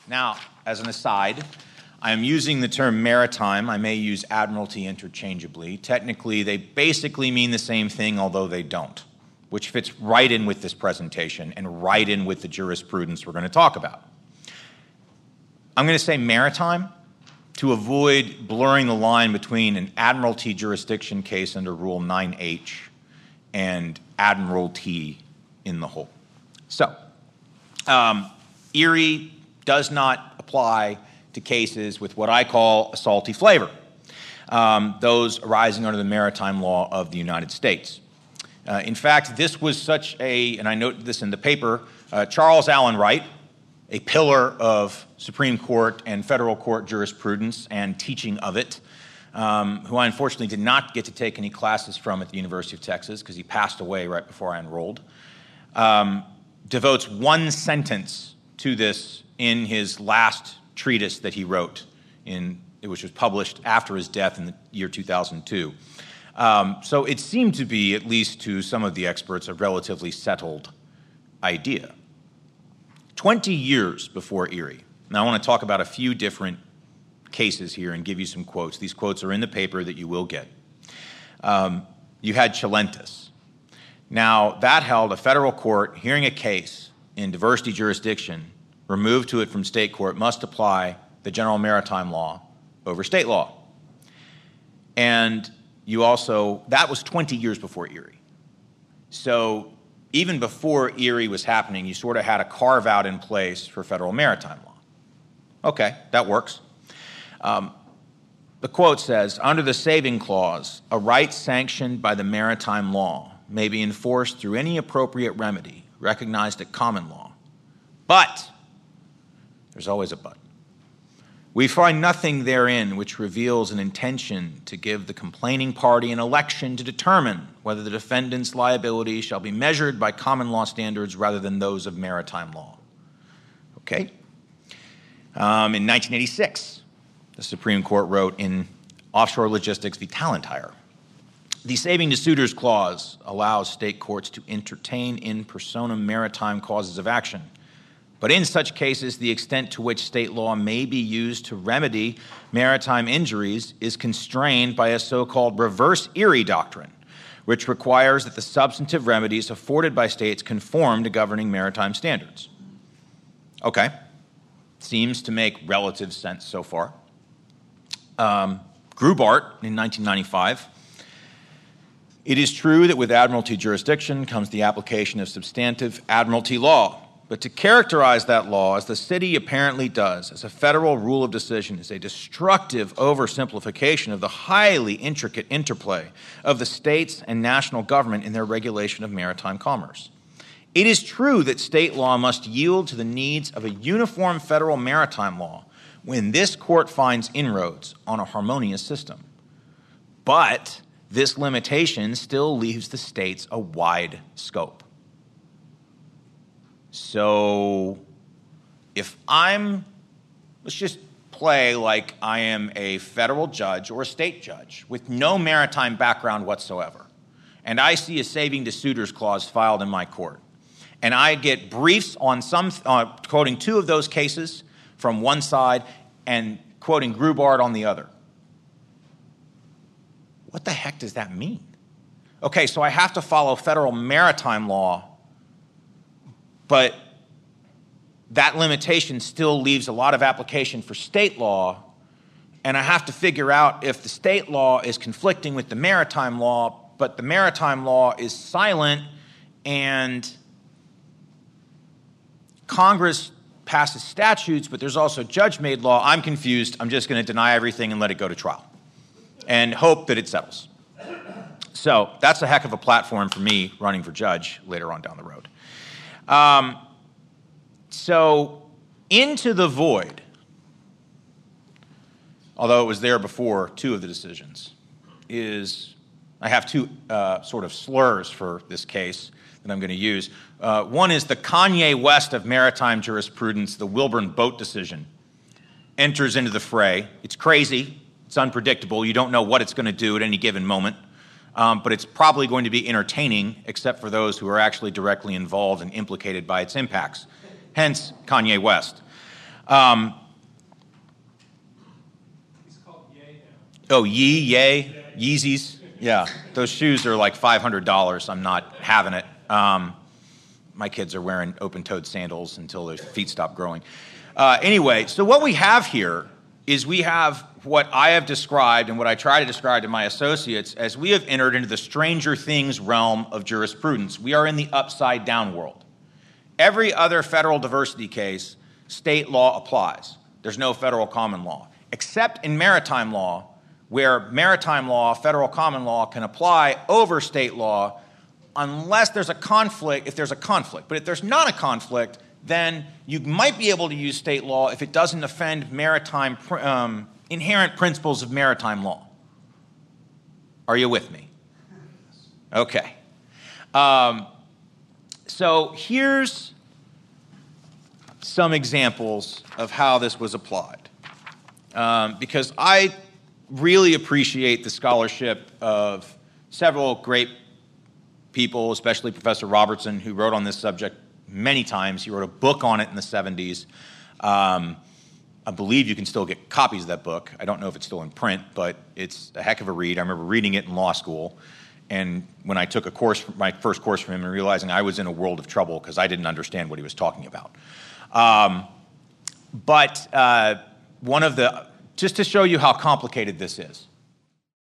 Now, as an aside, I am using the term maritime. I may use admiralty interchangeably. Technically, they basically mean the same thing, although they don't, which fits right in with this presentation and right in with the jurisprudence we're going to talk about. I'm going to say maritime to avoid blurring the line between an admiralty jurisdiction case under Rule 9H and admiralty in the whole. So, Erie does not apply to cases with what I call a salty flavor, those arising under the maritime law of the United States. In fact, this was such and I note this in the paper, Charles Allen Wright, a pillar of Supreme Court and federal court jurisprudence and teaching of it, who I unfortunately did not get to take any classes from at the University of Texas because he passed away right before I enrolled, devotes one sentence to this in his last treatise that he wrote, which was published after his death in the year 2002. So it seemed to be, at least to some of the experts, a relatively settled idea. 20 years before Erie. Now I want to talk about a few different cases here and give you some quotes. These quotes are in the paper that you will get. You had Chalentis. Now that held a federal court hearing a case in diversity jurisdiction removed to it from state court must apply the general maritime law over state law. And that was 20 years before Erie. So even before Erie was happening, you sort of had a carve out in place for federal maritime law. Okay, that works. The quote says, under the saving clause, a right sanctioned by the maritime law may be enforced through any appropriate remedy recognized at common law. But, there's always a but, we find nothing therein which reveals an intention to give the complaining party an election to determine whether the defendant's liability shall be measured by common law standards rather than those of maritime law. Okay? In 1986, the Supreme Court wrote in Offshore Logistics v. Talentire, the saving to suitors clause allows state courts to entertain in personam maritime causes of action. But in such cases, the extent to which state law may be used to remedy maritime injuries is constrained by a so-called reverse Erie doctrine, which requires that the substantive remedies afforded by states conform to governing maritime standards. Okay. Seems to make relative sense so far. Grubart in 1995. It is true that with admiralty jurisdiction comes the application of substantive admiralty law. But to characterize that law, as the city apparently does, as a federal rule of decision, is a destructive oversimplification of the highly intricate interplay of the states and national government in their regulation of maritime commerce. It is true that state law must yield to the needs of a uniform federal maritime law when this court finds inroads on a harmonious system. But this limitation still leaves the states a wide scope. So let's just play like I am a federal judge or a state judge with no maritime background whatsoever, and I see a saving to suitors clause filed in my court, and I get briefs on quoting two of those cases from one side and quoting Grubart on the other. What the heck does that mean? Okay, so I have to follow federal maritime law, but that limitation still leaves a lot of application for state law, and I have to figure out if the state law is conflicting with the maritime law, but the maritime law is silent, and Congress passes statutes, but there's also judge-made law. I'm confused. I'm just going to deny everything and let it go to trial and hope that it settles. So that's a heck of a platform for me running for judge later on down the road. So into the void, although it was there before two of the decisions, I have two sort of slurs for this case that I'm going to use. One is the Kanye West of maritime jurisprudence, the Wilburn boat decision, enters into the fray. It's crazy. It's unpredictable. You don't know what it's going to do at any given moment. But it's probably going to be entertaining, except for those who are actually directly involved and implicated by its impacts. Hence, Kanye West. It's called Ye now. Oh, Yay, Yeezys. Yeah, those shoes are like $500. I'm not having it. My kids are wearing open-toed sandals until their feet stop growing. Anyway, so what we have here is we have what I have described and what I try to describe to my associates as we have entered into the Stranger Things realm of jurisprudence. We are in the upside-down world. Every other federal diversity case, state law applies. There's no federal common law, except in maritime law, where maritime law, federal common law, can apply over state law unless there's a conflict, if there's a conflict. But if there's not a conflict, then you might be able to use state law if it doesn't offend maritime inherent principles of maritime law. Are you with me? Okay. So here's some examples of how this was applied. Because I really appreciate the scholarship of several great people, especially Professor Robertson, who wrote on this subject many times. He wrote a book on it in the 70s. I believe you can still get copies of that book. I don't know if it's still in print, but it's a heck of a read. I remember reading it in law school, and when I took a course, my first course from him, and realizing I was in a world of trouble because I didn't understand what he was talking about. But one of the, just to show you how complicated this is,